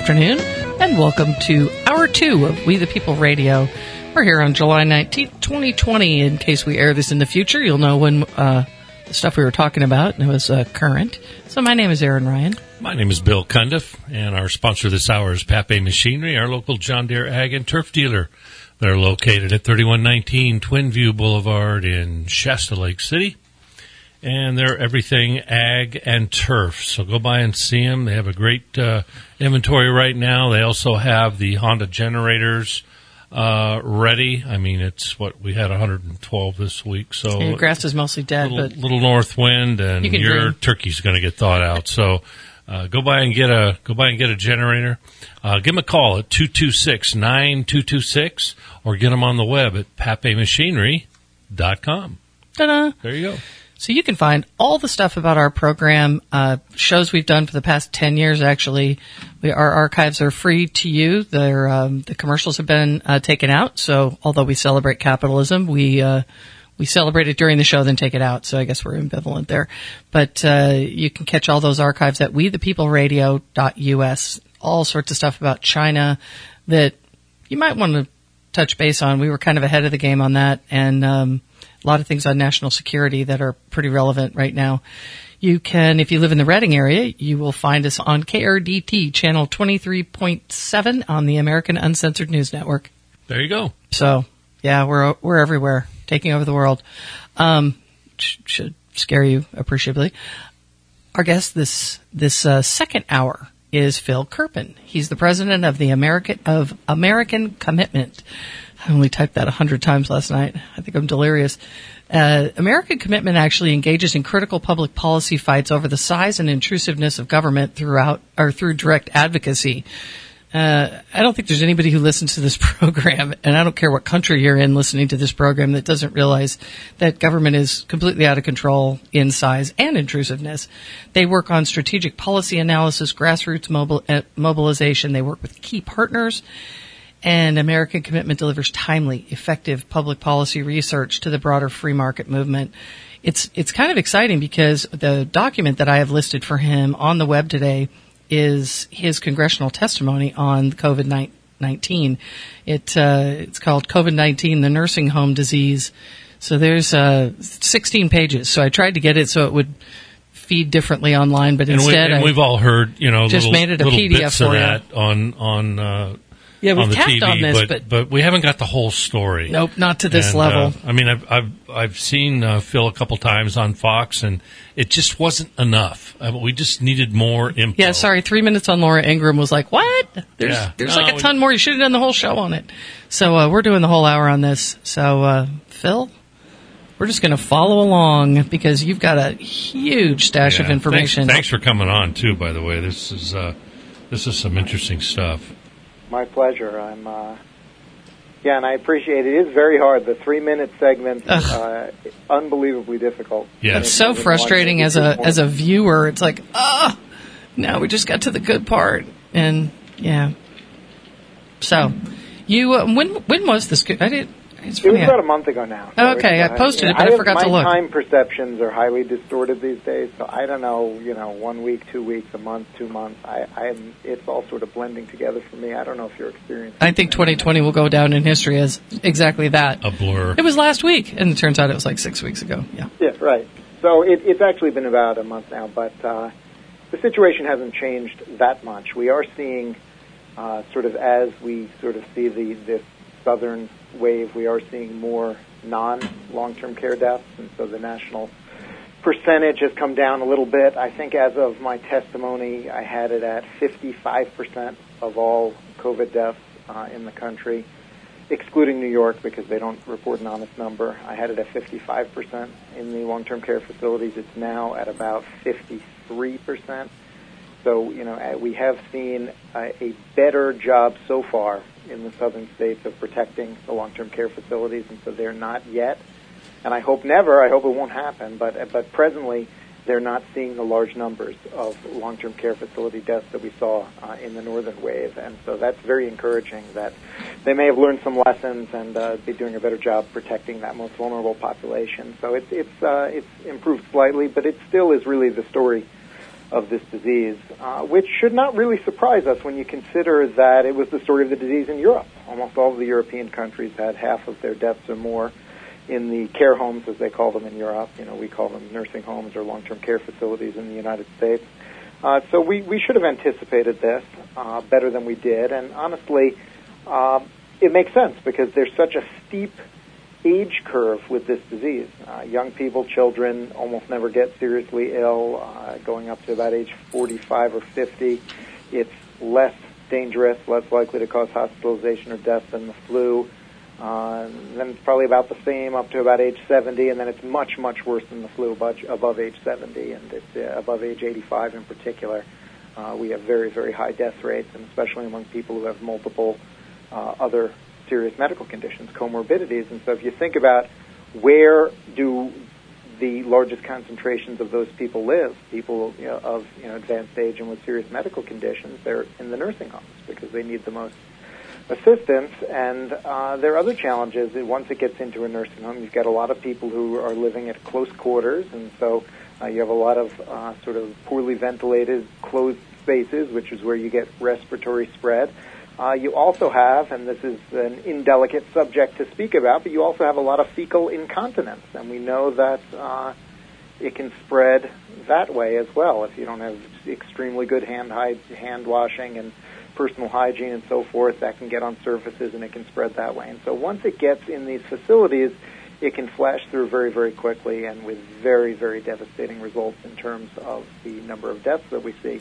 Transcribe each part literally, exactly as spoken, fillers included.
afternoon, and welcome to Hour two of We the People Radio. We're here on July nineteenth, twenty twenty. In case we air this in the future, you'll know when uh, the stuff we were talking about and it was uh, current. So my name is Aaron Ryan. My name is Bill Cundiff, and our sponsor this hour is Pape Machinery, our local John Deere Ag and Turf dealer. They're located at thirty-one nineteen Twin View Boulevard in Shasta Lake City. And they're everything ag and turf. So go by and see them. They have a great uh, inventory right now. They also have the Honda generators uh, ready. I mean, it's what we had one hundred twelve this week. So your grass is mostly dead, little, but little north wind, and you your dream. turkey's going to get thawed out. So uh, go by and get a go by and get a generator. Uh, give them a call at two two six, nine two two six, or get them on the web at pape machinery dot com. Ta-da! There you go. So you can find all the stuff about our program, uh, shows we've done for the past ten years, actually. We, our archives are free to you. They're, um, the commercials have been uh, taken out. So although we celebrate capitalism, we uh, we celebrate it during the show, then take it out. So I guess we're ambivalent there. But uh, you can catch all those archives at we the people radio dot u s. All sorts of stuff about China that you might want to touch base on. We were kind of ahead of the game on that. And um a lot of things on national security that are pretty relevant right now. You can, if you live in the Reading area, you will find us on K R D T, channel twenty-three point seven on the American Uncensored News Network. There you go. So, yeah, we're we're everywhere, taking over the world. Um, sh- should scare you appreciably. Our guest this this uh, second hour is Phil Kerpen. He's the president of the American of American Commitment. I only typed that a hundred times last night. I think I'm delirious. Uh, American Commitment actually engages in critical public policy fights over the size and intrusiveness of government throughout or through direct advocacy. Uh, I don't think there's anybody who listens to this program, and I don't care what country you're in listening to this program, that doesn't realize that government is completely out of control in size and intrusiveness. They work on strategic policy analysis, grassroots mobil- uh, mobilization. They work with key partners. And American Commitment delivers timely, effective public policy research to the broader free market movement. It's it's kind of exciting because the document that I have listed for him on the web today is his congressional testimony on COVID nineteen. It uh, it's called COVID nineteen, the nursing home disease. So there's uh, sixteen pages. So I tried to get it so it would feed differently online, but and instead we, and I we've all heard, you know, just little, made it a little P D F bits for of you. that on on. Uh, Yeah, we've on the tapped T V, on this, but, but, but we haven't got the whole story. Nope, not to this and, level. Uh, I mean, I've I've I've seen uh, Phil a couple times on Fox, and it just wasn't enough. I mean, we just needed more info. Yeah, sorry, three minutes on Laura Ingraham was like, what? There's yeah. there's no, like a ton more. You should have done the whole show on it. So uh, we're doing the whole hour on this. So uh, Phil, we're just going to follow along because you've got a huge stash yeah. of information. Thanks, thanks for coming on too. By the way, this is uh, this is some interesting stuff. My pleasure. I'm, uh, yeah, and I appreciate it. It is very hard. The three-minute segment, uh, unbelievably difficult. Yeah, it's so frustrating as a as a viewer. It's like, ah, oh, now we just got to the good part, and yeah. So, you uh, when when was this? I did. It's it was about a month ago now. So okay, I posted it, but I, I forgot have, to look. My time perceptions are highly distorted these days, so I don't know, you know, one week, two weeks, a month, two months. I, I'm, it's all sort of blending together for me. I don't know if you're experiencing I think twenty twenty will go down in history as exactly that. A blur. It was last week, and it turns out it was like six weeks ago. Yeah. Yeah, right. So it, it's actually been about a month now, but uh, the situation hasn't changed that much. We are seeing uh, sort of as we sort of see the this southern wave, we are seeing more non-long-term care deaths, and so the national percentage has come down a little bit. I think as of my testimony, I had it at fifty-five percent of all COVID deaths uh, in the country, excluding New York because they don't report an honest number. I had it at fifty-five percent in the long-term care facilities. It's now at about fifty-three percent. So, you know, we have seen a, a better job so far in the southern states of protecting the long-term care facilities, and so they're not yet. And I hope never, I hope it won't happen, but but presently they're not seeing the large numbers of long-term care facility deaths that we saw uh, in the northern wave. And so that's very encouraging that they may have learned some lessons and uh, be doing a better job protecting that most vulnerable population. So it's, it's, uh, it's improved slightly, but it still is really the story of this disease, uh, which should not really surprise us when you consider that it was the story of the disease in Europe. Almost all of the European countries had half of their deaths or more in the care homes, as they call them in Europe. You know, we call them nursing homes or long-term care facilities in the United States. Uh, so we, we should have anticipated this uh, better than we did. And honestly, uh, it makes sense because there's such a steep age curve with this disease. Uh, young people, children, almost never get seriously ill. Uh, going up to about age forty-five or fifty, it's less dangerous, less likely to cause hospitalization or death than the flu. Uh, then it's probably about the same up to about age seventy, and then it's much, much worse than the flu above, above age seventy, and it's uh, above age eighty-five in particular. Uh, we have very, very high death rates, and especially among people who have multiple uh, other serious medical conditions, comorbidities. And so if you think about where do the largest concentrations of those people live, people you know, of you know, advanced age and with serious medical conditions, they're in the nursing homes because they need the most assistance. And uh, there are other challenges. Once it gets into a nursing home, you've got a lot of people who are living at close quarters, and so uh, you have a lot of uh, sort of poorly ventilated, closed spaces, which is where you get respiratory spread. Uh, you also have, and this is an indelicate subject to speak about, but you also have a lot of fecal incontinence, and we know that uh, it can spread that way as well if you don't have extremely good hand hand washing and personal hygiene and so forth. That can get on surfaces and it can spread that way. And so once it gets in these facilities, it can flash through very, very quickly and with very, very devastating results in terms of the number of deaths that we see.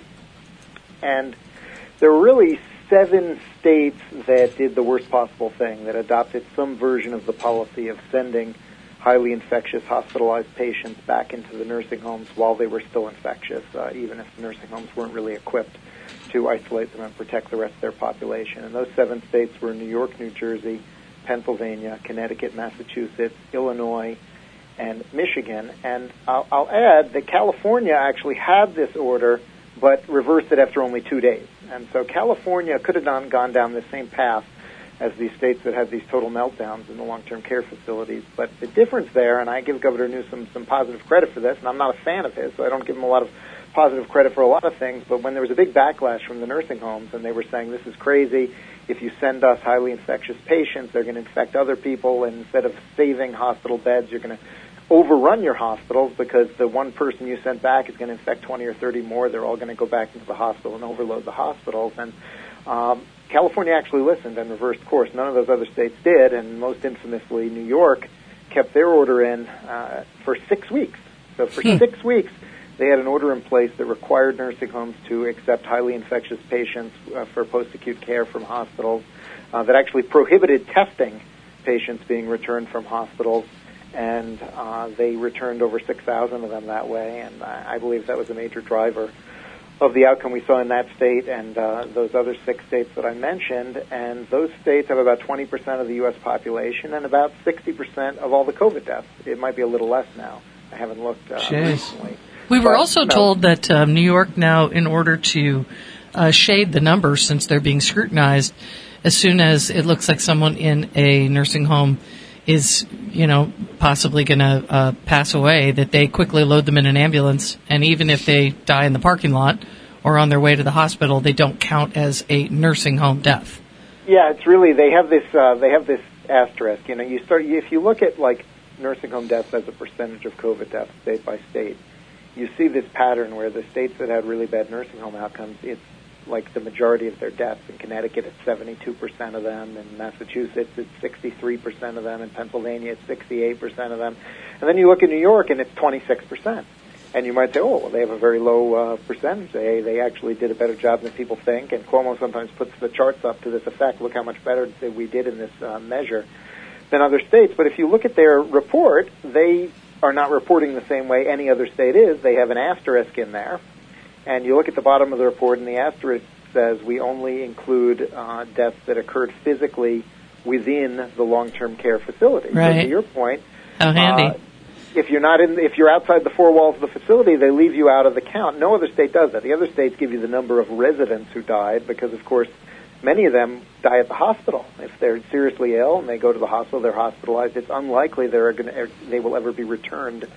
And there were really seven states that did the worst possible thing, that adopted some version of the policy of sending highly infectious hospitalized patients back into the nursing homes while they were still infectious, uh, even if the nursing homes weren't really equipped to isolate them and protect the rest of their population. And those seven states were New York, New Jersey, Pennsylvania, Connecticut, Massachusetts, Illinois, and Michigan. And I'll, I'll add that California actually had this order but reversed it after only two days. And so California could have done, gone down the same path as these states that had these total meltdowns in the long-term care facilities. But the difference there, and I give Governor Newsom some positive credit for this, and I'm not a fan of his, so I don't give him a lot of positive credit for a lot of things, but when there was a big backlash from the nursing homes and they were saying, this is crazy, if you send us highly infectious patients, they're going to infect other people, and instead of saving hospital beds, you're going to overrun your hospitals because the one person you sent back is going to infect twenty or thirty more. They're all going to go back into the hospital and overload the hospitals. And um, California actually listened and reversed course. None of those other states did, and most infamously, New York kept their order in uh, for six weeks. So for hmm. six weeks, they had an order in place that required nursing homes to accept highly infectious patients uh, for post-acute care from hospitals, uh, that actually prohibited testing patients being returned from hospitals. And uh, they returned over six thousand of them that way, and I believe that was a major driver of the outcome we saw in that state and uh, those other six states that I mentioned. And those states have about twenty percent of the U S population and about sixty percent of all the COVID deaths. It might be a little less now. I haven't looked uh, recently. We were but, also no. told that um, New York now, in order to uh, shade the numbers since they're being scrutinized, as soon as it looks like someone in a nursing home is, you know, possibly going to uh, pass away, that they quickly load them in an ambulance, and even if they die in the parking lot or on their way to the hospital, they don't count as a nursing home death. Yeah, it's really, they have this uh, they have this asterisk. You know, you start if you look at like nursing home deaths as a percentage of COVID deaths state by state, you see this pattern where the states that had really bad nursing home outcomes, it's like the majority of their deaths. In Connecticut, it's seventy-two percent of them. In Massachusetts, it's sixty-three percent of them. In Pennsylvania, it's sixty-eight percent of them. And then you look at New York, and it's twenty-six percent. And you might say, oh, well, they have a very low uh, percentage. They they actually did a better job than people think. And Cuomo sometimes puts the charts up to this effect. Look how much better that we did in this uh, measure than other states. But if you look at their report, they are not reporting the same way any other state is. They have an asterisk in there. And you look at the bottom of the report, and the asterisk says we only include uh, deaths that occurred physically within the long-term care facility. Right. So to your point, how handy. Uh, if you're not in, if you're outside the four walls of the facility, they leave you out of the count. No other state does that. The other states give you the number of residents who died because, of course, many of them die at the hospital. If they're seriously ill and they go to the hospital, they're hospitalized. It's unlikely they're going to, they will ever be returned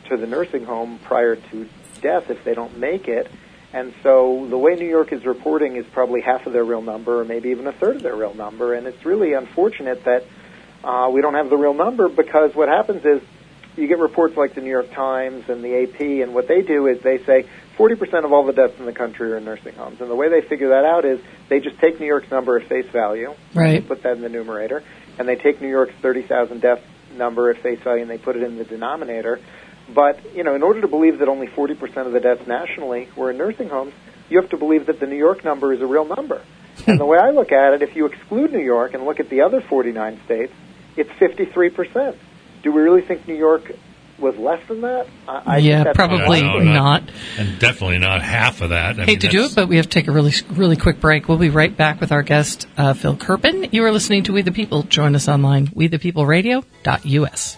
to the nursing home prior to death if they don't make it. And so the way New York is reporting is probably half of their real number, or maybe even a third of their real number. And it's really unfortunate that uh, we don't have the real number, because what happens is you get reports like the New York Times and the A P, and what they do is they say forty percent of all the deaths in the country are in nursing homes. And the way they figure that out is they just take New York's number at face value, right. They put that in the numerator, and they take New York's thirty thousand death number at face value and they put it in the denominator. But, you know, in order to believe that only forty percent of the deaths nationally were in nursing homes, you have to believe that the New York number is a real number. And the way I look at it, if you exclude New York and look at the other forty-nine states, it's fifty-three percent. Do we really think New York was less than that? I, I yeah, think that's probably no, not. not. And definitely not half of that. I Hate mean, to do it, but we have to take a really, really quick break. We'll be right back with our guest, uh, Phil Kerpen. You are listening to We the People. Join us online, we the people radio dot U S.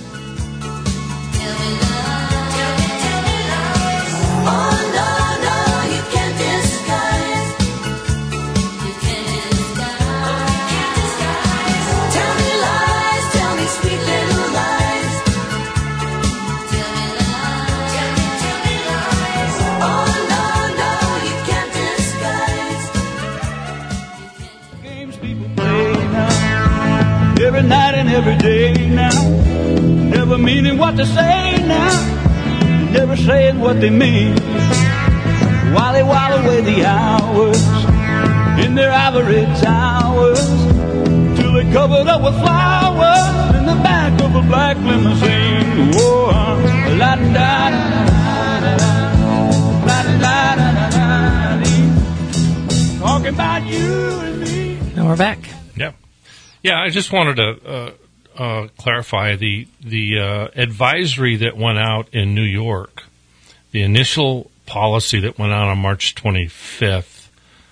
Every night and every day now, never meaning what they say now, never saying what they mean, while they while away the hours in their ivory towers, till they covered up with flowers in the back of a black limousine. Whoa, la da da da da da da da, talking about you and me. Now we're back. Yeah. Yeah, I just wanted to uh, uh, clarify the the uh, advisory that went out in New York. The initial policy that went out on March twenty-fifth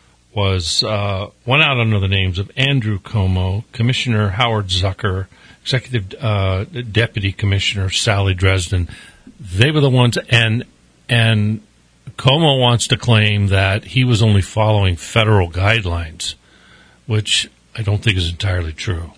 was uh, went out under the names of Andrew Cuomo, Commissioner Howard Zucker, Executive uh, Deputy Commissioner Sally Dresden. They were the ones, and and Cuomo wants to claim that he was only following federal guidelines, which I don't think is entirely true.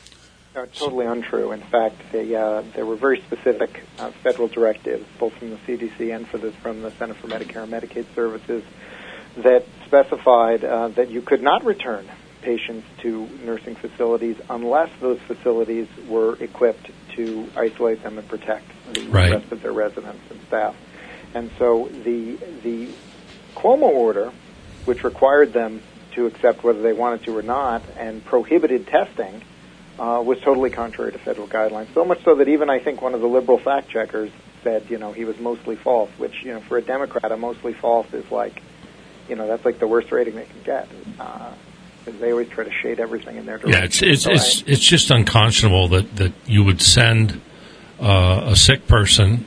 No, totally untrue. In fact, they, uh, there were very specific uh, federal directives, both from the C D C and for the, from the Center for Medicare and Medicaid Services, that specified uh, that you could not return patients to nursing facilities unless those facilities were equipped to isolate them and protect the right. rest of their residents and staff. And so the the Cuomo order, which required them to accept whether they wanted to or not, and prohibited testing, uh, was totally contrary to federal guidelines. So much so that even I think one of the liberal fact checkers said, you know, he was mostly false, which, you know, for a Democrat, a mostly false is like, you know, that's like the worst rating they can get. Uh, because they always try to shade everything in their direction. Yeah, it's it's so it's, I, it's just unconscionable that, that you would send uh, a sick person,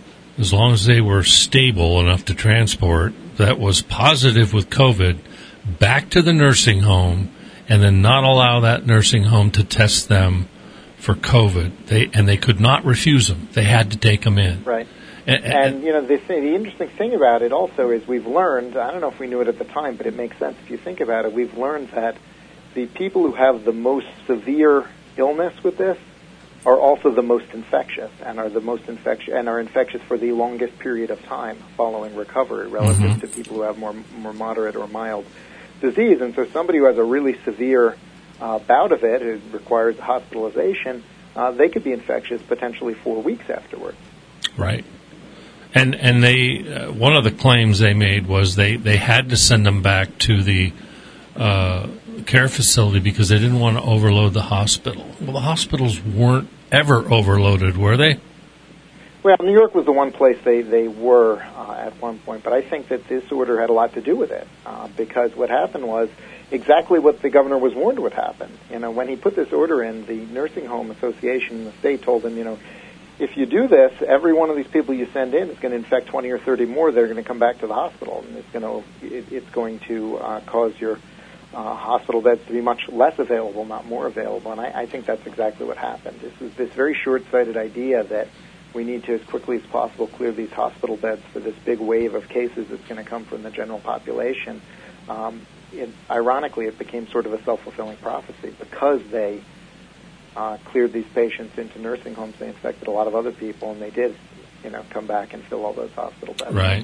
as long as they were stable enough to transport, that was positive with COVID, back to the nursing home, and then not allow that nursing home to test them for COVID. They and they could not refuse them. They had to take them in. Right. And, And, and you know, the, thing, the interesting thing about it also is we've learned, I don't know if we knew it at the time, but it makes sense if you think about it, we've learned that the people who have the most severe illness with this are also the most infectious and are the most infectious and are infectious for the longest period of time following recovery relative Mm-hmm. to people who have more more moderate or mild disease. And so somebody who has a really severe uh, bout of it, it requires hospitalization, uh, they could be infectious potentially four weeks afterwards. right. And and they uh, one of the claims they made was they, they had to send them back to the uh, care facility because they didn't want to overload the hospital. Well, the hospitals weren't ever overloaded, were they? Well, New York was the one place they, they were uh, at one point, but I think that this order had a lot to do with it uh, because what happened was exactly what the governor was warned would happen. You know, when he put this order in, the Nursing Home Association in the state told him, you know, if you do this, every one of these people you send in is going to infect twenty or thirty more. They're going to come back to the hospital, and it's going to it, it's going to uh, cause your uh, hospital beds to be much less available, not more available. And I, I think that's exactly what happened. This is this very short-sighted idea that we need to, as quickly as possible, clear these hospital beds for this big wave of cases that's going to come from the general population. Um, it, ironically, it became sort of a self-fulfilling prophecy because they uh, cleared these patients into nursing homes. They infected a lot of other people, and they did you know, come back and fill all those hospital beds. Right.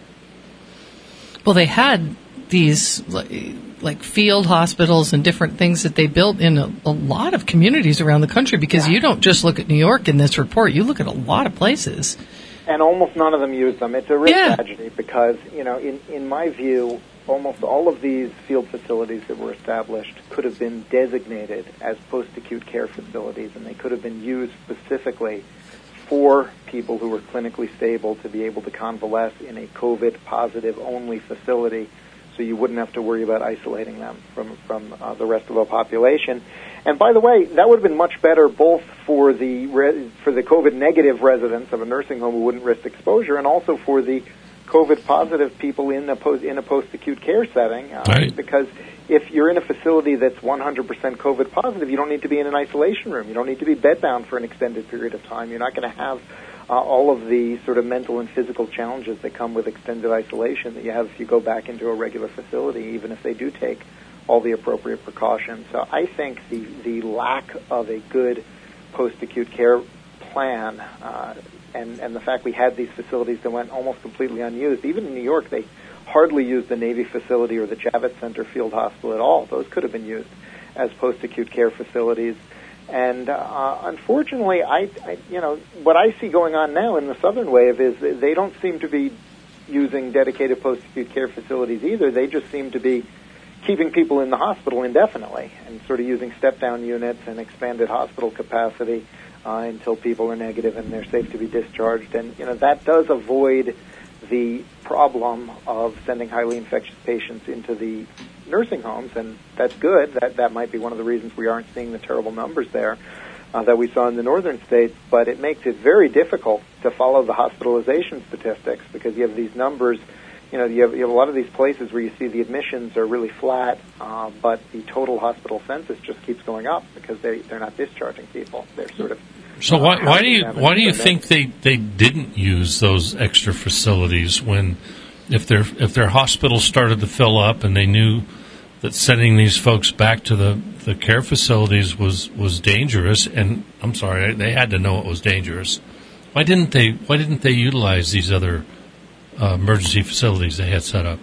Well, they had these like field hospitals and different things that they built in a, a lot of communities around the country, because Yeah. you don't just look at New York in this report. You look at a lot of places. And almost none of them use them. It's a real Yeah. tragedy because, you know, in, in my view, almost all of these field facilities that were established could have been designated as post-acute care facilities, and they could have been used specifically for people who were clinically stable to be able to convalesce in a COVID-positive only facility, so you wouldn't have to worry about isolating them from, from uh, the rest of the population. And by the way, that would have been much better both for the re- for the COVID-negative residents of a nursing home who wouldn't risk exposure, and also for the COVID-positive people in a post in a post-acute care setting. Uh, Right. Because if you're in a facility that's one hundred percent COVID positive, you don't need to be in an isolation room. You don't need to be bedbound for an extended period of time. You're not going to have uh, all of the sort of mental and physical challenges that come with extended isolation that you have if you go back into a regular facility, even if they do take all the appropriate precautions. So I think the, the lack of a good post-acute care plan uh, and, and the fact we had these facilities that went almost completely unused. Even in New York, they hardly used the Navy facility or the Javits Center Field Hospital at all. Those could have been used as post-acute care facilities. And uh, unfortunately, I, I, you know, what I see going on now in the Southern Wave is they don't seem to be using dedicated post-acute care facilities either. They just seem to be keeping people in the hospital indefinitely and sort of using step-down units and expanded hospital capacity uh, until people are negative and they're safe to be discharged. And, you know, that does avoid the problem of sending highly infectious patients into the nursing homes, and that's good. That that might be one of the reasons we aren't seeing the terrible numbers there uh, that we saw in the northern states, but it makes it very difficult to follow the hospitalization statistics because you have these numbers. You know, you have, you have a lot of these places where you see the admissions are really flat, uh, but the total hospital census just keeps going up because they they're not discharging people. They're sort of So uh, why, why do you housing them why do you and- think they, they didn't use those extra facilities when if their if their hospitals started to fill up and they knew that sending these folks back to the, the care facilities was, was dangerous, and I'm sorry, they had to know it was dangerous. Why didn't they why didn't they utilize these other uh, emergency facilities they had set up?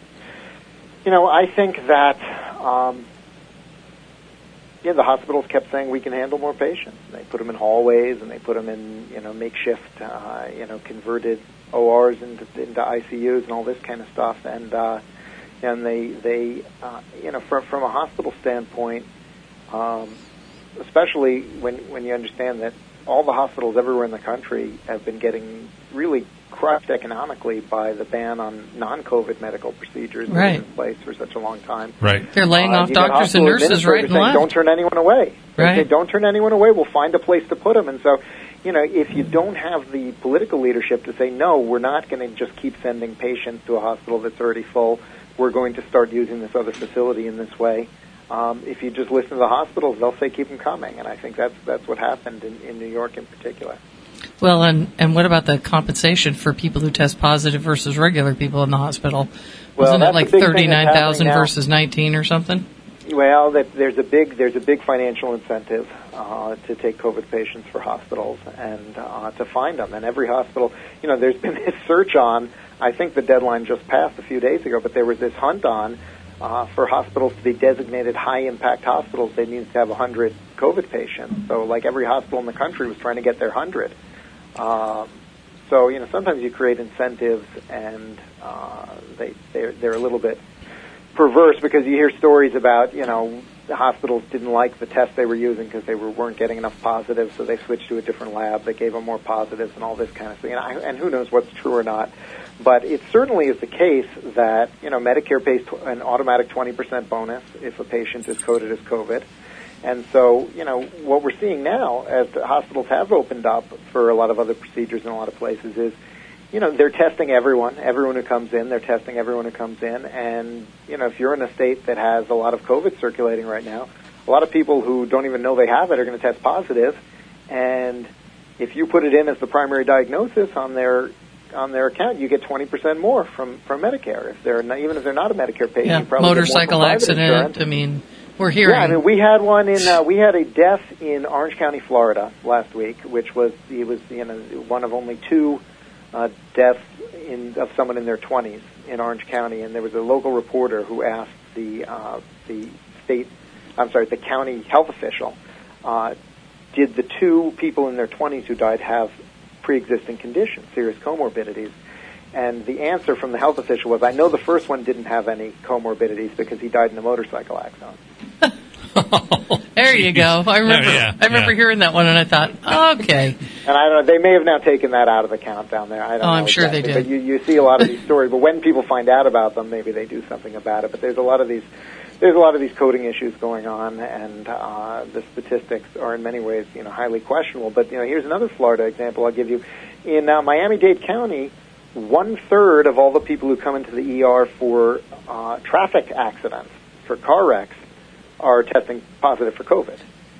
You know, I think that um, yeah, the hospitals kept saying we can handle more patients. They put them in hallways and they put them in, you know, makeshift, uh, you know, converted O Rs into, into I C Us and all this kind of stuff. And uh, and they they uh, you know, from from a hospital standpoint, um, especially when when you understand that all the hospitals everywhere in the country have been getting really crushed economically by the ban on non-COVID medical procedures that Right. was in place for such a long time. Right. They're laying Uh, off you got doctors and hospital nurses right administrators and saying, left. don't turn anyone away. They Right. say, don't turn anyone away. We'll find a place to put them. And so, you know, if you don't have the political leadership to say, no, we're not going to just keep sending patients to a hospital that's already full. We're going to start using this other facility in this way. Um, if you just listen to the hospitals, they'll say keep them coming. And I think that's that's what happened in, in New York in particular. Well, and, and what about the compensation for people who test positive versus regular people in the hospital? Well, Wasn't it that's like the big thing that's thirty-nine thousand happening now. versus nineteen or something? Well, that there's a big there's a big financial incentive uh, to take COVID patients for hospitals and uh, to find them. And every hospital, you know, there's been this search on. I think the deadline just passed a few days ago, but there was this hunt on uh, for hospitals to be designated high impact hospitals. They needed to have one hundred COVID patients. So, like every hospital in the country was trying to get their one hundred. Um, so, you know, sometimes you create incentives, and uh, they they're, they're a little bit perverse because you hear stories about, you know, the hospitals didn't like the test they were using because they were, weren't getting enough positives, so they switched to a different lab that gave them more positives and all this kind of thing. And, I, and who knows what's true or not. But it certainly is the case that, you know, Medicare pays tw- an automatic twenty percent bonus if a patient is coded as COVID. And so, you know, what we're seeing now as the hospitals have opened up for a lot of other procedures in a lot of places is, you know, they're testing everyone, everyone who comes in. They're testing everyone who comes in. And, you know, if you're in a state that has a lot of COVID circulating right now, a lot of people who don't even know they have it are going to test positive. And if you put it in as the primary diagnosis on their on their account, you get twenty percent more from, from Medicare. If they're not, even if they're not a Medicare patient, Yeah, you probably get more motorcycle from private accident. insurance. I mean, we're hearing. Yeah, I mean, we had one in uh, we had a death in Orange County, Florida, last week, which was it was you know one of only two uh, death in, of someone in their twenties in Orange County, and there was a local reporter who asked the uh, the state, I'm sorry, the county health official, uh, did the two people in their twenties who died have pre-existing conditions, serious comorbidities? And the answer from the health official was, I know the first one didn't have any comorbidities because he died in a motorcycle accident. There you go. I remember. Oh, yeah, I remember yeah. hearing that one, and I thought, okay. And I don't know. They may have now taken that out of the count down there. I don't Oh, know. I'm sure exactly. they did. But you, you see a lot of these stories. But when people find out about them, maybe they do something about it. But there's a lot of these. There's a lot of these coding issues going on, and uh, the statistics are in many ways, you know, highly questionable. But you know, here's another Florida example I'll give you. In uh, Miami-Dade County, one third of all the people who come into the E R for uh, traffic accidents, for car wrecks, are testing positive for COVID.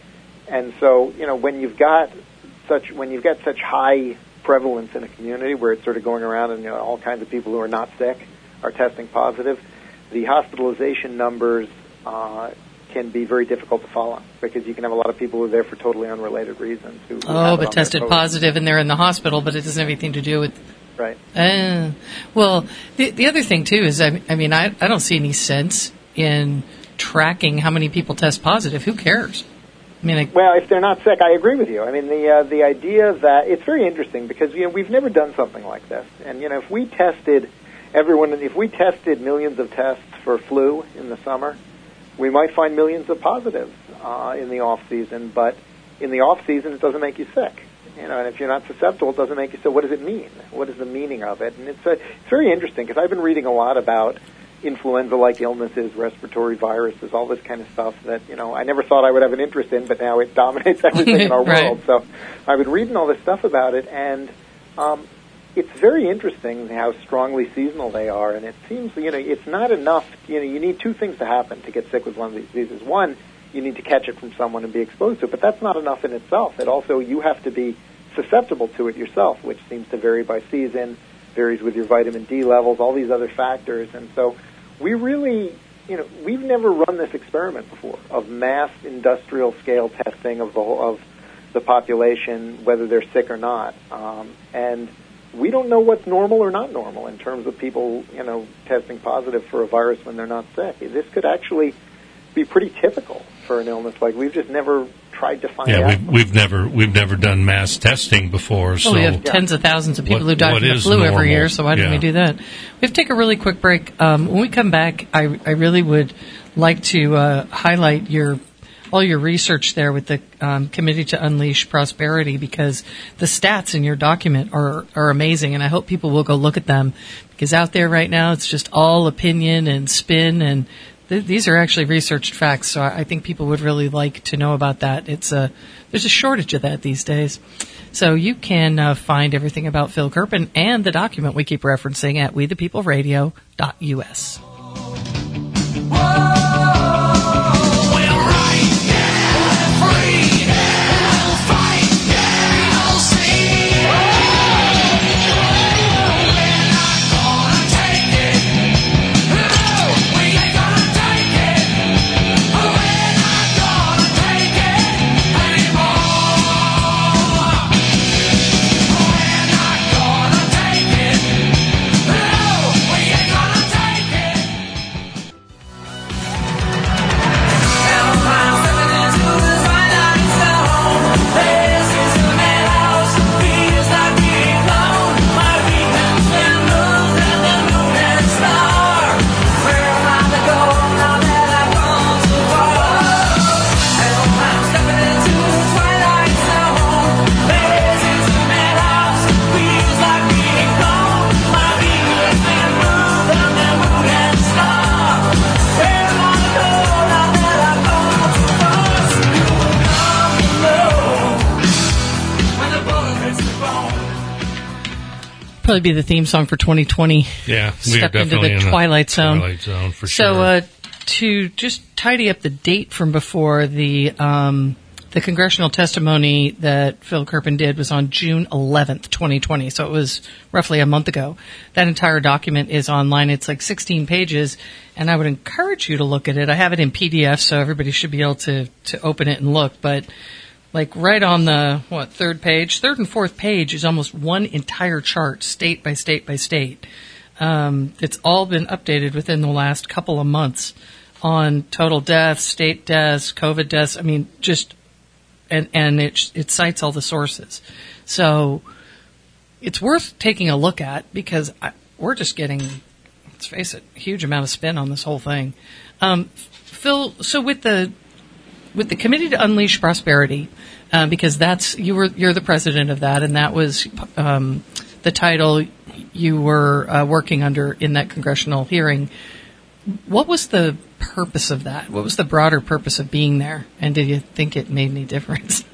And so, you know, when you've got such when you've got such high prevalence in a community where it's sort of going around and you know, all kinds of people who are not sick are testing positive, the hospitalization numbers uh, can be very difficult to follow because you can have a lot of people who are there for totally unrelated reasons. Who, who Oh, have it but on tested their COVID. positive and they're in the hospital, but it doesn't have anything to do with. Right. Uh, well, the the other thing too is, I, I mean, I I don't see any sense in tracking how many people test positive. Who cares? I mean, I, Well, if they're not sick, I agree with you. I mean, the uh, the idea that it's very interesting because you know we've never done something like this, and you know if we tested everyone, if we tested millions of tests for flu in the summer, we might find millions of positives uh, in the off season. But in the off season, it doesn't make you sick. You know, and if you're not susceptible, it doesn't make you. So, what does it mean? What is the meaning of it? And it's a, it's very interesting because I've been reading a lot about influenza-like illnesses, respiratory viruses, all this kind of stuff that, you know, I never thought I would have an interest in, but now it dominates everything in our Right. world. So I've been reading all this stuff about it, and um, it's very interesting how strongly seasonal they are, and it seems, you know, it's not enough, you know, you need two things to happen to get sick with one of these diseases. One, you need to catch it from someone and be exposed to it, but that's not enough in itself. It also, you have to be susceptible to it yourself, which seems to vary by season, varies with your vitamin D levels, all these other factors, and so we really, you know, we've never run this experiment before of mass industrial scale testing of the whole, of the population, whether they're sick or not. Um, and we don't know what's normal or not normal in terms of people, you know, testing positive for a virus when they're not sick. This could actually be pretty typical for an illness like we've just never tried to find Yeah, out. we've, we've never we've never done mass testing before. So well, we have tens of thousands of people What- who die what from the is flu normal? every year, so why didn't Yeah. we do that? We have to take a really quick break. Um, when we come back, I, I really would like to uh, highlight your all your research there with the um, Committee to Unleash Prosperity, because the stats in your document are, are amazing, and I hope people will go look at them, because out there right now it's just all opinion and spin, and th- these are actually researched facts, so I, I think people would really like to know about that. It's a, there's a shortage of that these days. So you can uh, find everything about Phil Kerpen and the document we keep referencing at we the people radio dot U S. Probably be the theme song for twenty twenty. Yeah, we are Step into definitely the in twilight zone. Twilight zone for So, sure. uh, to just tidy up the date from before, the um, the congressional testimony that Phil Kerpen did was on June eleventh, twenty twenty. So it was roughly a month ago. That entire document is online. It's like sixteen pages, and I would encourage you to look at it. I have it in P D F, so everybody should be able to to open it and look. But like right on the, what, third page? Third and fourth page is almost one entire chart, state by state by state. Um, it's all been updated within the last couple of months on total deaths, state deaths, COVID deaths. I mean, just, and, and it, it cites all the sources. So it's worth taking a look at because I, we're just getting, let's face it, a huge amount of spin on this whole thing. Um, Phil, so with the, with the Committee to Unleash Prosperity, uh, because that's, you were, you're the president of that, and that was, um, the title you were uh, working under in that congressional hearing. What was the purpose of that? What was the broader purpose of being there? And did you think it made any difference?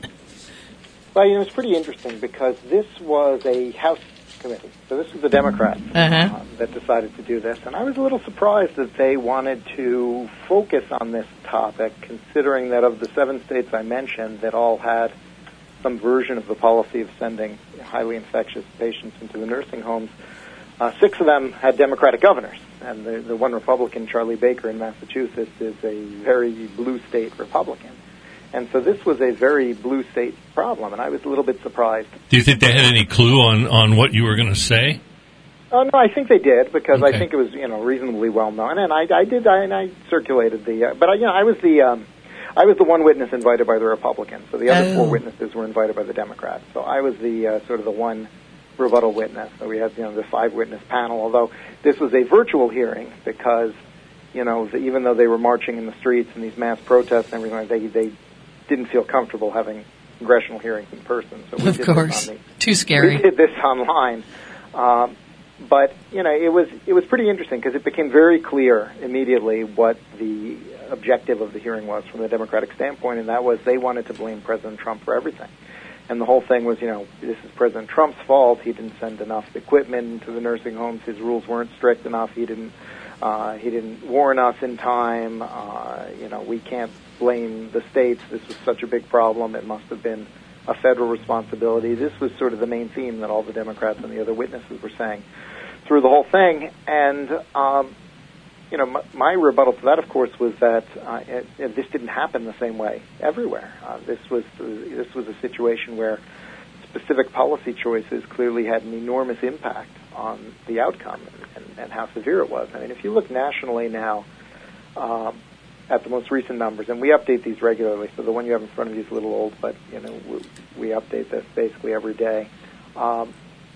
Well, you know, it's pretty interesting because this was a House committee. So this was the Democrats uh-huh. uh, that decided to do this. And I was a little surprised that they wanted to focus on this topic, considering that of the seven states I mentioned that all had some version of the policy of sending highly infectious patients into the nursing homes, uh, six of them had Democratic governors. And the, the one Republican, Charlie Baker in Massachusetts, is a very blue state Republican. And so this was a very blue state problem, and I was a little bit surprised. Do you think they had any clue on, on what you were going to say? Oh, no, I think they did, because Okay. I think it was, you know, reasonably well known. And I, I did, I, and I circulated the, uh, but I, you know, I was the, um, I was the one witness invited by the Republicans. So the other Oh. four witnesses were invited by the Democrats. So I was the, uh, sort of the one rebuttal witness. So we had, you know, the five witness panel, although this was a virtual hearing because, you know, the, even though they were marching in the streets and these mass protests and everything, they, they didn't feel comfortable having congressional hearings in person. So we Of did course. this on the, Too scary. We did this online. Um, but, you know, it was it was pretty interesting because it became very clear immediately what the objective of the hearing was from the Democratic standpoint, and that was they wanted to blame President Trump for everything. And the whole thing was, you know, this is President Trump's fault. He didn't send enough equipment to the nursing homes. His rules weren't strict enough. He didn't uh, he didn't warn us in time. Uh, you know, we can't blame the states. This was such a big problem. It must have been a federal responsibility. This was sort of the main theme that all the Democrats and the other witnesses were saying through the whole thing. And, um, you know, my, my rebuttal to that, of course, was that uh, it, it, this didn't happen the same way everywhere. Uh, this was this was a situation where specific policy choices clearly had an enormous impact on the outcome and, and, and how severe it was. I mean, if you look nationally now um, at the most recent numbers, and we update these regularly, so the one you have in front of you is a little old, but, you know, we, we update this basically every day. Um,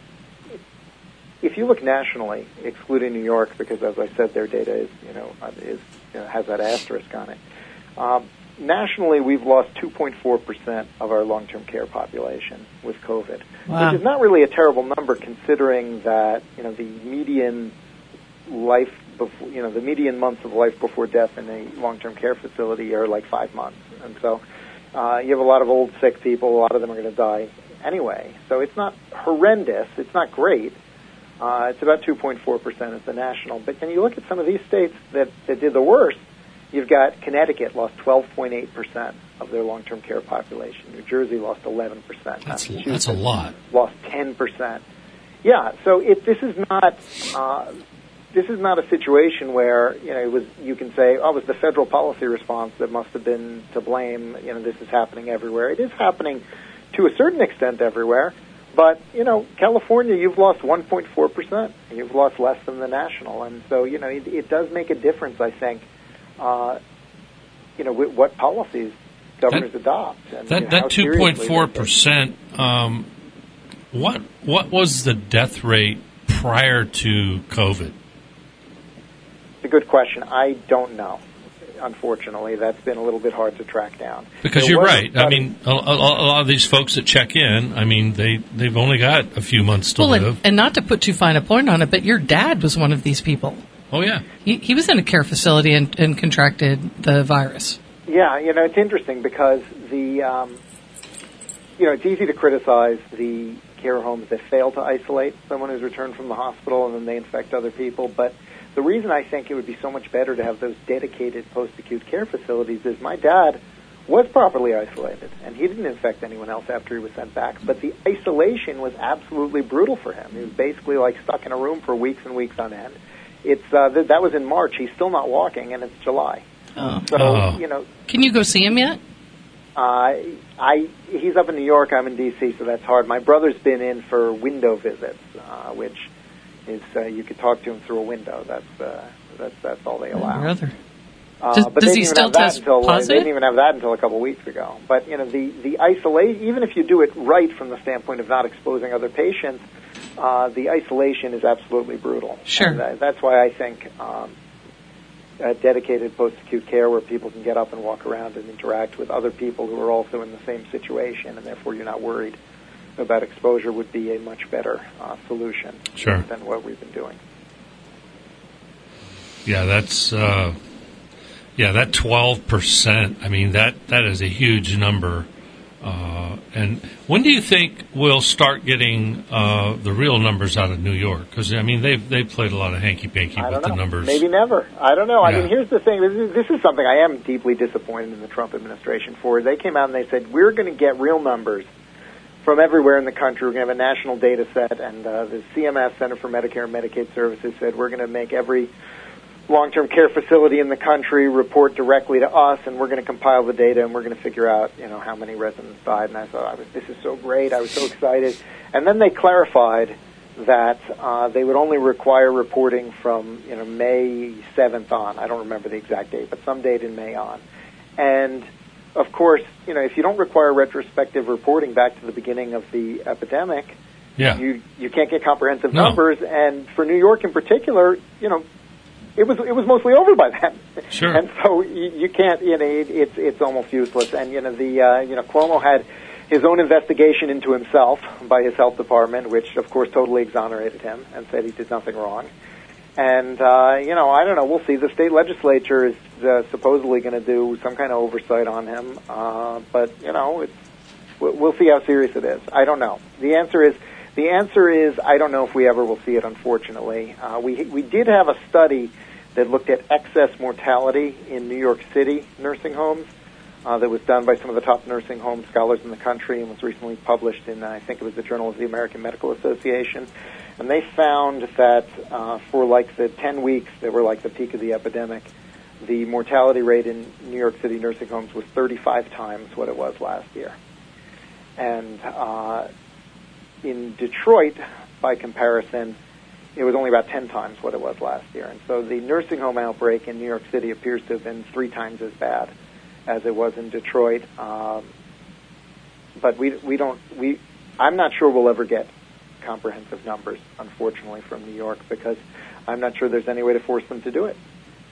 if you look nationally, excluding New York, because as I said, their data is, you know, is you know, has that asterisk on it. Um, nationally, we've lost two point four percent of our long-term care population with COVID, Wow. which is not really a terrible number considering that, you know, the median life before, you know, the median months of life before death in a long-term care facility are like five months. And so uh, you have a lot of old, sick people. A lot of them are going to die anyway. So it's not horrendous. It's not great. Uh, it's about two point four percent as the national. But when you look at some of these states that, that did the worst, you've got Connecticut lost twelve point eight percent of their long-term care population. New Jersey lost eleven percent. That's, that's a lot. Lost ten percent. Yeah, so it, this is not uh, this is not a situation where, you know, it was, you can say, oh, it was the federal policy response that must have been to blame. You know, this is happening everywhere. It is happening to a certain extent everywhere. But, you know, California, you've lost one point four percent. You've lost less than the national. And so, you know, it, it does make a difference, I think, uh, you know, with what policies governors that, adopt. And, that you know, that two point four percent, um, what, what was the death rate prior to COVID? It's a good question. I don't know. Unfortunately, that's been a little bit hard to track down. Because there you're was a right. study- I mean, a, a, a lot of these folks that check in, I mean, they, they've only got a few months to Well, live. and, and not to put too fine a point on it, but your dad was one of these people. Oh, yeah. He, he was in a care facility and, and contracted the virus. Yeah, you know, it's interesting because the, um, you know, it's easy to criticize the care homes that fail to isolate someone who's returned from the hospital and then they infect other people. But the reason I think it would be so much better to have those dedicated post-acute care facilities is my dad was properly isolated, and he didn't infect anyone else after he was sent back. But the isolation was absolutely brutal for him. He was basically like stuck in a room for weeks and weeks on end. It's uh, th- that was in March. He's still not walking, and it's July. Oh. So, Oh. you know, Can you go see him yet? Uh, I he's up in New York. I'm in D C, so that's hard. My brother's been in for window visits, uh, which is uh, you could talk to him through a window. That's uh, that's that's all they allow. My brother. Uh, does but does they he didn't still even have that test until, positive? They didn't even have that until a couple of weeks ago. But you know, the the isolation, even if you do it right from the standpoint of not exposing other patients, uh, the isolation is absolutely brutal. Sure. And that, that's why I think. Um, Uh, dedicated post-acute care where people can get up and walk around and interact with other people who are also in the same situation, and therefore you're not worried about exposure would be a much better uh, solution Sure. than what we've been doing. Yeah, that's uh, yeah, that twelve percent. I mean, that that is a huge number. Uh, and when do you think we'll start getting uh, the real numbers out of New York? Because I mean, they've they've played a lot of hanky-panky I with don't know. the numbers. Maybe never. I don't know. I Yeah. mean, here's the thing. This is, this is something I am deeply disappointed in the Trump administration for. They came out and they said, we're going to get real numbers from everywhere in the country. We're going to have a national data set. And uh, the C M S, Center for Medicare and Medicaid Services, said we're going to make every long-term care facility in the country report directly to us, and we're going to compile the data, and we're going to figure out, you know, how many residents died. And I thought, I was, this is so great. I was so excited. And then they clarified that uh, they would only require reporting from, you know, May seventh on. I don't remember the exact date, but some date in May on. And, of course, you know, if you don't require retrospective reporting back to the beginning of the epidemic, Yeah. you you can't get comprehensive No. numbers. And for New York in particular, you know, It was it was mostly over by then, Sure. and so you, you can't. You know, it, it's it's almost useless. And you know, the uh, you know Cuomo had his own investigation into himself by his health department, which of course totally exonerated him and said he did nothing wrong. And uh, you know, I don't know. We'll see. The state legislature is uh, supposedly going to do some kind of oversight on him, uh, but you know, it's we'll we'll see how serious it is. I don't know. The answer is. The answer is I don't know if we ever will see it, unfortunately. Uh, we we did have a study that looked at excess mortality in New York City nursing homes uh, that was done by some of the top nursing home scholars in the country and was recently published in, uh, I think it was the Journal of the American Medical Association. And they found that uh, for like the ten weeks that were like the peak of the epidemic, the mortality rate in New York City nursing homes was thirty-five times what it was last year. And uh in Detroit, by comparison, it was only about ten times what it was last year. And so the nursing home outbreak in New York City appears to have been three times as bad as it was in Detroit. Um, but we we don't we I'm not sure we'll ever get comprehensive numbers, unfortunately, from New York because I'm not sure there's any way to force them to do it.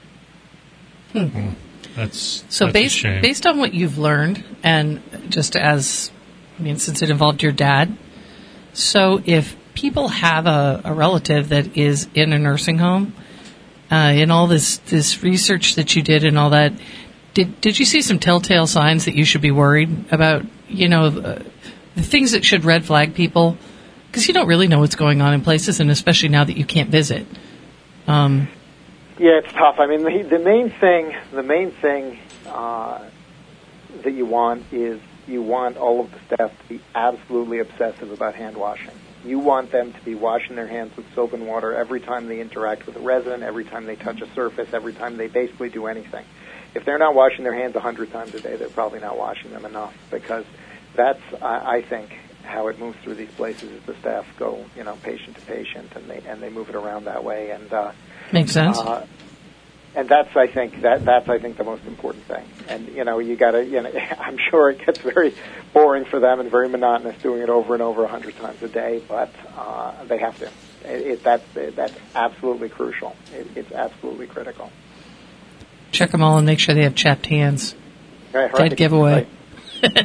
Hmm. That's so that's based a shame. based on what you've learned, and just as I mean, since it involved your dad. So if people have a, a relative that is in a nursing home, uh, in all this, this research that you did and all that, did did you see some telltale signs that you should be worried about, you know, uh, the things that should red flag people? Because you don't really know what's going on in places, and especially now that you can't visit. Um, yeah, it's tough. I mean, the, the main thing, the main thing uh, that you want is you want all of the staff to be absolutely obsessive about hand washing. You want them to be washing their hands with soap and water every time they interact with a resident, every time they touch a surface, every time they basically do anything. If they're not washing their hands a hundred times a day, they're probably not washing them enough because that's, I, I think, how it moves through these places is the staff go, you know, patient to patient and they and they move it around that way. And uh, makes sense. Uh, And that's, I think, that that's, I think, the most important thing. And you know, you got to, you know, I'm sure it gets very boring for them and very monotonous doing it over and over a hundred times a day, but uh, they have to. It, it, that's that's absolutely crucial. It, it's absolutely critical. Check them all and make sure they have chapped hands. Right, Dead right. giveaway. Right.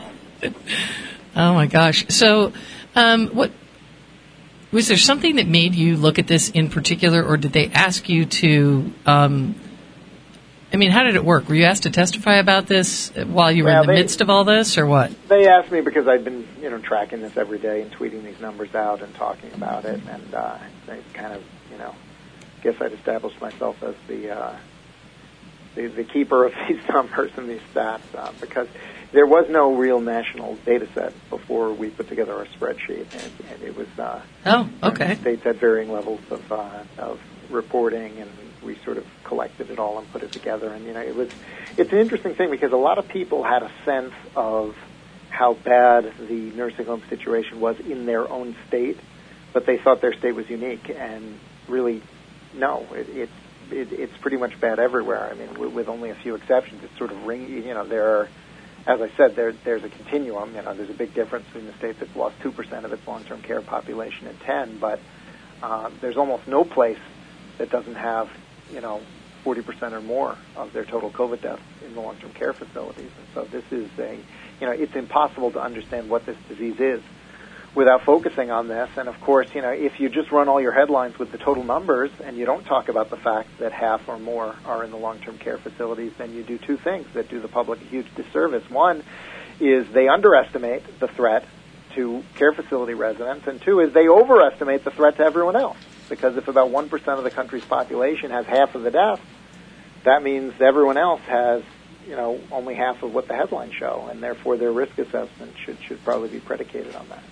Oh my gosh! So, um, what was there something that made you look at this in particular, or did they ask you to? Um, I mean, how did it work? Were you asked to testify about this while you were Well, in the they- midst of all this, or what? They asked me because I'd been, you know, tracking this every day and tweeting these numbers out and talking about it, and uh, they kind of, you know, guess I'd established myself as the uh, the, the keeper of these numbers and these stats uh, because there was no real national data set before we put together our spreadsheet, and, and it was. Uh, Oh, okay. States had varying levels of uh, of reporting and we sort of collected it all and put it together. And you know, it was it's an interesting thing because a lot of people had a sense of how bad the nursing home situation was in their own state, but they thought their state was unique. And really, no, it, it, it it's pretty much bad everywhere. I mean, w- with only a few exceptions, it's sort of ring. You know, there are. As I said, there, there's a continuum. You know, there's a big difference between the state that's lost two percent of its long-term care population and ten, but uh, there's almost no place that doesn't have, you know, forty percent or more of their total COVID deaths in the long-term care facilities. And so this is a, you know, it's impossible to understand what this disease is without focusing on this. And of course, you know, if you just run all your headlines with the total numbers and you don't talk about the fact that half or more are in the long-term care facilities, then you do two things that do the public a huge disservice. One is they underestimate the threat to care facility residents, and two is they overestimate the threat to everyone else. Because if about one percent of the country's population has half of the deaths, that means everyone else has, you know, only half of what the headlines show, and therefore their risk assessment should should probably be predicated on that.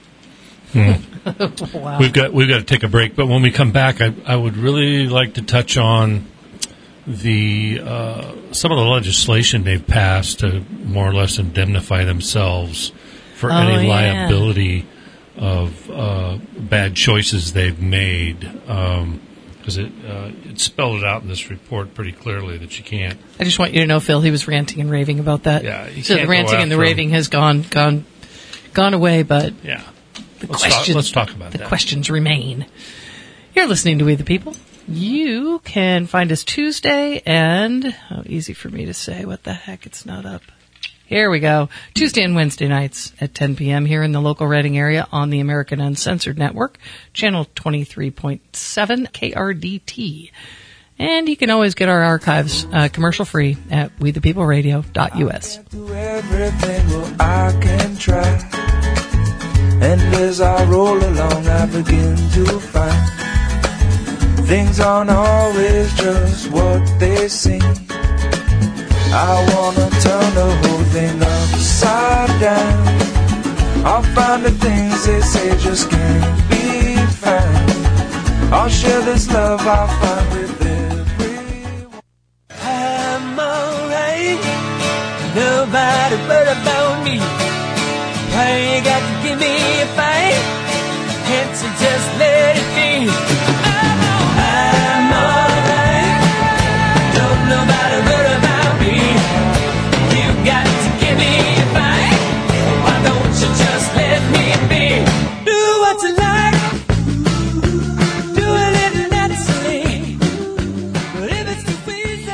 Hmm. Wow. We've got we've got to take a break, but when we come back, I, I would really like to touch on the uh, some of the legislation they've passed to more or less indemnify themselves for oh, any yeah. liability of uh, bad choices they've made. Because um, it uh, it spelled it out in this report pretty clearly that you can't. I just want you to know, Phil, he was ranting and raving about that. Yeah, you so can't the ranting go and the after raving has gone gone gone away, but Yeah. the Let's questions talk, let's talk about the that. questions remain. You're listening to We the People. You can find us Tuesday and oh, easy for me to say. What the heck? It's not up. Here we go. Tuesday and Wednesday nights at ten p.m. here in the local Reading area on the American Uncensored Network, channel twenty-three point seven K R D T. And you can always get our archives uh, commercial-free at we the people radio dot u s. I can do everything, well, I can try. And as I roll along, I begin to find things aren't always just what they seem. I wanna turn the whole thing upside down. I'll find the things they say just can't be found. I'll share this love I find with everyone. I'm alright, nobody but about me. Why you got to give me a fight? Can't you just let it be? I'm alright, I'm alright, don't nobody but about me. You got to give me a fight. Why don't you just let me be? Do what you like, do a little naturally. But if it's too easy,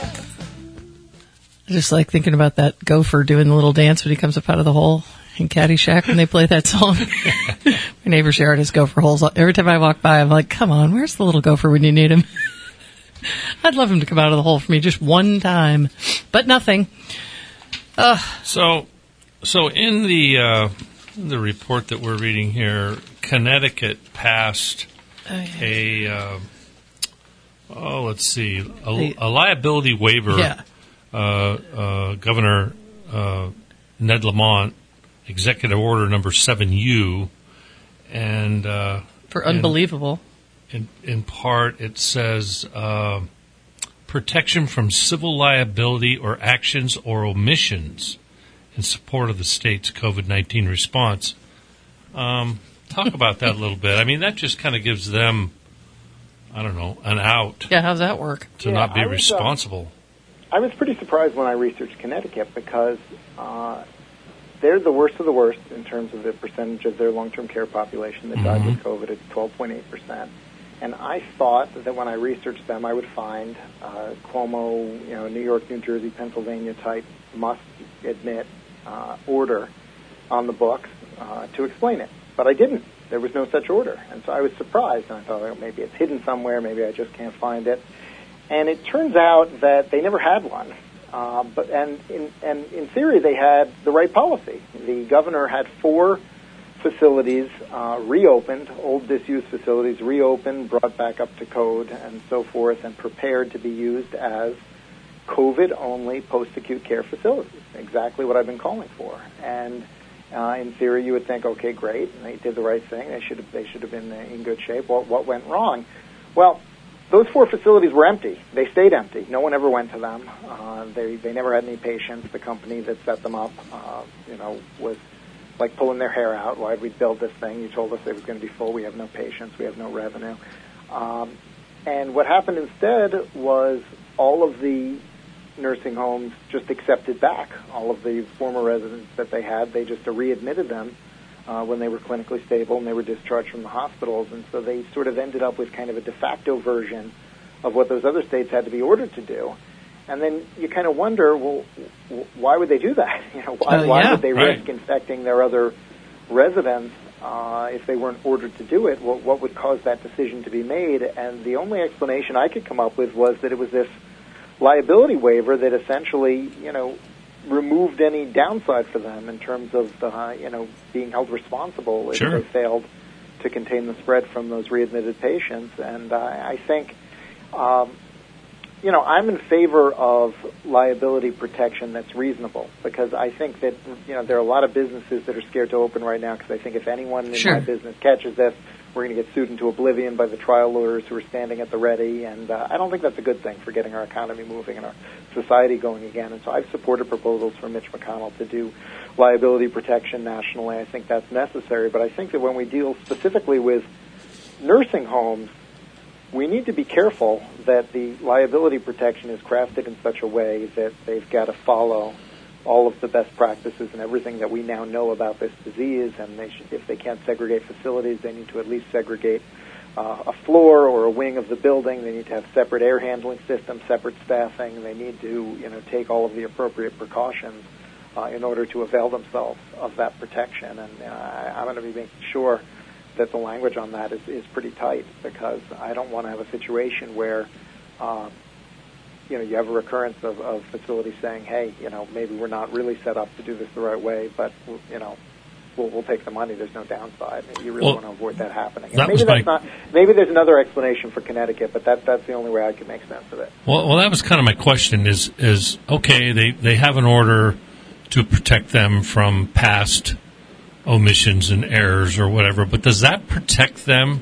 I just like thinking about that gopher doing the little dance when he comes up out of the hole in Caddyshack when they play that song. My neighbor's yard has gopher holes. Every time I walk by, I'm like, come on, where's the little gopher when you need him? I'd love him to come out of the hole for me just one time, but nothing. Uh, So, so in the uh, in the report that we're reading here, Connecticut passed a uh, oh, let's see, a, They- a liability waiver. yeah. Uh, uh, Governor uh, Ned Lamont, Executive Order Number Seven U, and uh, For and unbelievable. In, in part, it says uh, protection from civil liability or actions or omissions in support of the state's COVID nineteen response. Um, talk about that a little bit. I mean, that just kind of gives them, I don't know, an out Yeah, how's that work? to Yeah, not be I was, uh, responsible. I was pretty surprised when I researched Connecticut because uh, they're the worst of the worst in terms of the percentage of their long-term care population that died Mhm. with COVID. It's twelve point eight percent. And I thought that when I researched them, I would find uh, Cuomo, you know, New York, New Jersey, Pennsylvania type must admit uh, order on the books uh, to explain it. But I didn't. There was no such order. And so I was surprised. And I thought, well, maybe it's hidden somewhere. Maybe I just can't find it. And it turns out that they never had one. Uh, but and in, and in theory, they had the right policy. The governor had four facilities uh, reopened, old disused facilities reopened, brought back up to code, and so forth, and prepared to be used as COVID-only post-acute care facilities. Exactly what I've been calling for. And uh, in theory, you would think, okay, great, and they did the right thing. They should have they should have been in good shape. What what went wrong? Well, those four facilities were empty. They stayed empty. No one ever went to them. Uh, they they never had any patients. The company that set them up, uh, you know, was like pulling their hair out. Why did we build this thing? You told us it was going to be full. We have no patients. We have no revenue. Um, and what happened instead was all of the nursing homes just accepted back all of the former residents that they had. They just readmitted them uh, when they were clinically stable and they were discharged from the hospitals. And so they sort of ended up with kind of a de facto version of what those other states had to be ordered to do. And then you kind of wonder, well, why would they do that? You know, why, uh, why yeah, would they right. risk infecting their other residents uh, if they weren't ordered to do it? Well, what would cause that decision to be made? And the only explanation I could come up with was that it was this liability waiver that essentially, you know, removed any downside for them in terms of, uh, you know, being held responsible if Sure. they failed to contain the spread from those readmitted patients. And uh, I think... Um, You know, I'm in favor of liability protection that's reasonable because I think that, you know, there are a lot of businesses that are scared to open right now because I think if anyone in Sure. my business catches this, we're going to get sued into oblivion by the trial lawyers who are standing at the ready, and uh, I don't think that's a good thing for getting our economy moving and our society going again. And so I've supported proposals from Mitch McConnell to do liability protection nationally. I think that's necessary, but I think that when we deal specifically with nursing homes, we need to be careful that the liability protection is crafted in such a way that they've got to follow all of the best practices and everything that we now know about this disease. And they should, if they can't segregate facilities, they need to at least segregate uh, a floor or a wing of the building. They need to have separate air handling systems, separate staffing. They need to, you know, take all of the appropriate precautions uh, in order to avail themselves of that protection. And uh, I'm going to be making sure that the language on that is, is pretty tight because I don't want to have a situation where, uh, you know, you have a recurrence of, of facilities saying, hey, you know, maybe we're not really set up to do this the right way, but, you know, we'll, we'll take the money. There's no downside. You really well, want to avoid that happening. That And maybe was that's my... not. Maybe there's another explanation for Connecticut, but that that's the only way I can make sense of it. Well, well, that was kind of my question is, is okay, they, they have an order to protect them from past omissions and errors or whatever, but does that protect them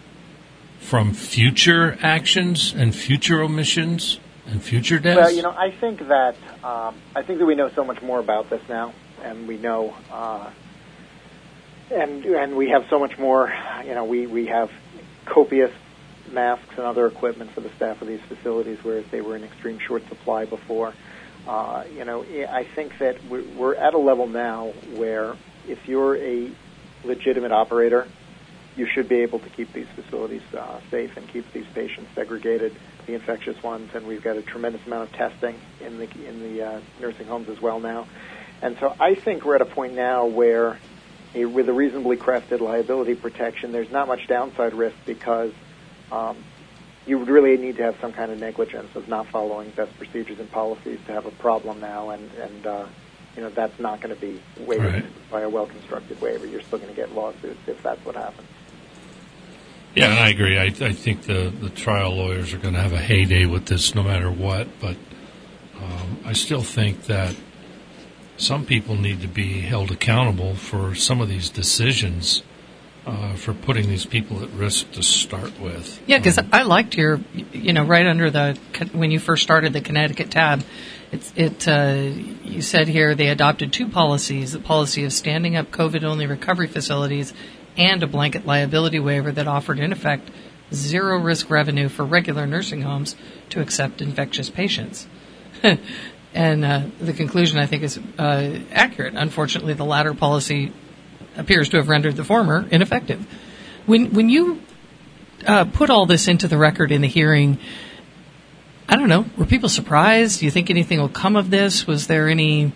from future actions and future omissions and future deaths? Well, you know, I think that um, I think that we know so much more about this now, and we know, uh, and and we have so much more. You know, we we have copious masks and other equipment for the staff of these facilities, whereas they were in extreme short supply before. Uh, you know, I think that we're at a level now where if you're a legitimate operator, you should be able to keep these facilities uh, safe and keep these patients segregated, the infectious ones. And we've got a tremendous amount of testing in the in the uh, nursing homes as well now. And so I think we're at a point now where, a, with a reasonably crafted liability protection, there's not much downside risk because um, you would really need to have some kind of negligence of not following best procedures and policies to have a problem now. And, and uh, you know, that's not going to be waived Right. by a well-constructed waiver. You're still going to get lawsuits if that's what happens. Yeah, and I agree. I, I think the, the trial lawyers are going to have a heyday with this no matter what, but um, I still think that some people need to be held accountable for some of these decisions uh, for putting these people at risk to start with. Yeah, because um, I liked your, you know, right under the, when you first started the Connecticut tab, it's, it, uh, you said here they adopted two policies, the policy of standing up COVID-only recovery facilities and a blanket liability waiver that offered, in effect, zero risk revenue for regular nursing homes to accept infectious patients. And uh, the conclusion, I think, is uh, accurate. Unfortunately, the latter policy appears to have rendered the former ineffective. When when you uh, put all this into the record in the hearing, I don't know, were people surprised? Do you think anything will come of this? Was there any,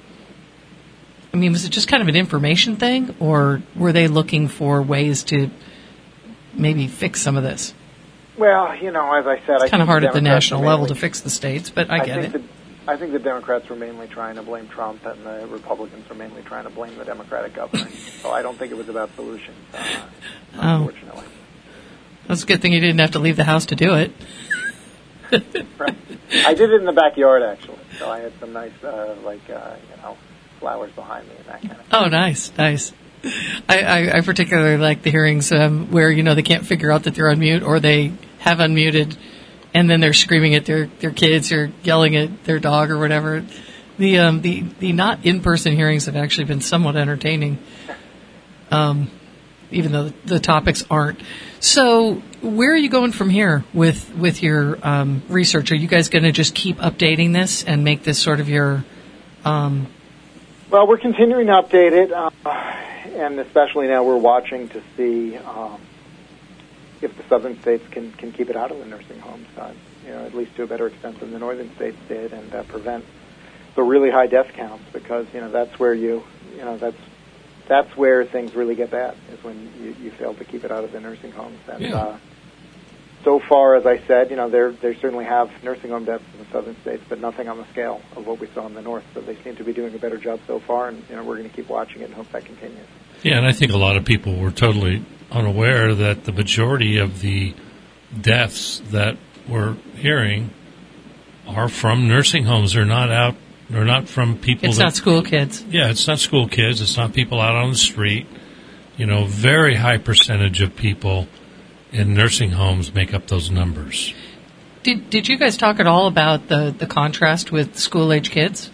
I mean, was it just kind of an information thing, or were they looking for ways to maybe fix some of this? Well, you know, as I said, It's I kind of think hard the at the Democrats national were level mainly- to fix the states, but I get think it. The, I think the Democrats were mainly trying to blame Trump, and the Republicans were mainly trying to blame the Democratic government. So I don't think it was about solutions, uh, Oh. unfortunately. That's a good thing you didn't have to leave the house to do it. Right. I did it in the backyard, actually. So I had some nice, uh, like, uh, you know, flowers behind me and that kind of thing. Oh, nice, nice. I, I, I particularly like the hearings um, where, you know, they can't figure out that they're on mute, or they have unmuted and then they're screaming at their, their kids or yelling at their dog or whatever. The um, the the not in person hearings have actually been somewhat entertaining, um, even though the, the topics aren't. So, where are you going from here with with your um, research? Are you guys going to just keep updating this and make this sort of your? Um... Well, we're continuing to update it, uh, and especially now we're watching to see um, if the southern states can, can keep it out of the nursing homes, uh, you know, at least to a better extent than the northern states did, and uh, prevent the really high death counts, because you know that's where you you know that's that's where things really get bad, is when you, you fail to keep it out of the nursing homes. And yeah. uh, so far, as I said, you know there there certainly have nursing home deaths in the southern states, but nothing on the scale of what we saw in the north. So they seem to be doing a better job so far, and you know we're going to keep watching it and hope that continues. Yeah, and I think a lot of people were totally unaware that the majority of the deaths that we're hearing are from nursing homes. They're not out. They're not from people. It's that, not school kids. Yeah, it's not school kids. It's not people out on the street. You know, very high percentage of people in nursing homes make up those numbers. Did Did you guys talk at all about the, the contrast with school age kids?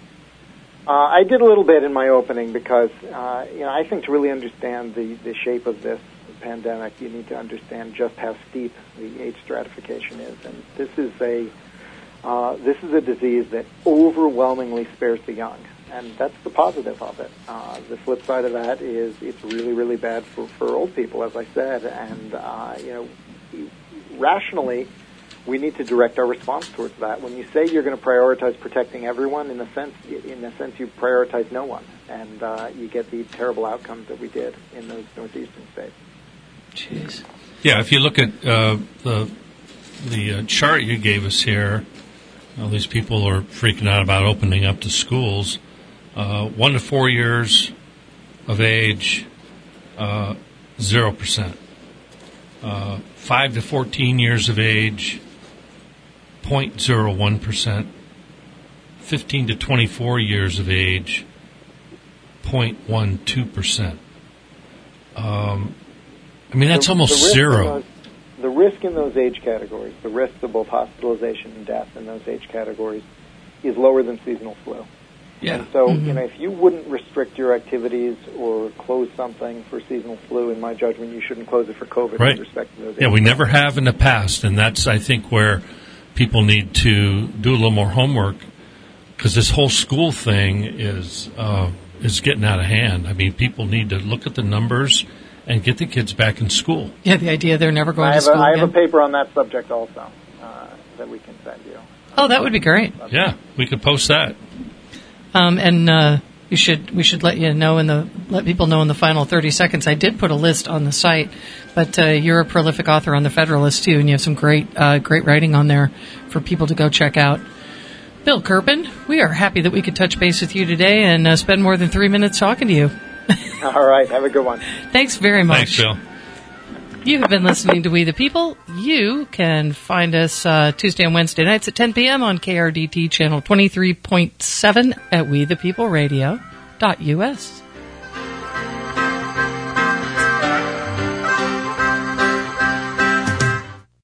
Uh, I did a little bit in my opening because uh, you know I think to really understand the, the shape of this pandemic, you need to understand just how steep the age stratification is, and this is a Uh, this is a disease that overwhelmingly spares the young, and that's the positive of it. Uh, the flip side of that is it's really, really bad for, for old people, as I said, and, uh, you know, rationally, we need to direct our response towards that. When you say you're going to prioritize protecting everyone, in a sense, in a sense, you prioritize no one, and uh, you get the terrible outcomes that we did in those northeastern states. Jeez. Yeah, if you look at uh, the the uh, chart you gave us here, all these people are freaking out about opening up to schools. Uh, one to four years of age, uh, zero percent. Uh, five to fourteen years of age, zero point zero one percent. Fifteen to twenty-four years of age, zero point one two percent. Um, I mean, that's the, almost the zero. Those, the risk in those age categories, the risk of both hospitalization and death in those age categories, is lower than seasonal flu. Yeah. And so, mm-hmm. you know, if you wouldn't restrict your activities or close something for seasonal flu, in my judgment, you shouldn't close it for COVID Right. with respect to those. Yeah, we never have in the past, and that's, I think, where people need to do a little more homework, because this whole school thing is uh, is getting out of hand. I mean, people need to look at the numbers and get the kids back in school. Yeah, the idea they're never going I to have, school a, I have again. a paper on that subject also uh, that we can send you. Oh, that would be great. Yeah, we could post that. Um, and uh, you should we should let you know in the let people know in the final thirty seconds. I did put a list on the site, but uh, you're a prolific author on the Federalist too, and you have some great uh, great writing on there for people to go check out. Bill Kerpen, we are happy that we could touch base with you today and uh, spend more than three minutes talking to you. All right, have a good one. Thanks very much. Thanks, Bill. You have been listening to We the People. You can find us uh, Tuesday and Wednesday nights at ten p.m. on K R D T channel twenty-three point seven at we the people radio dot U S.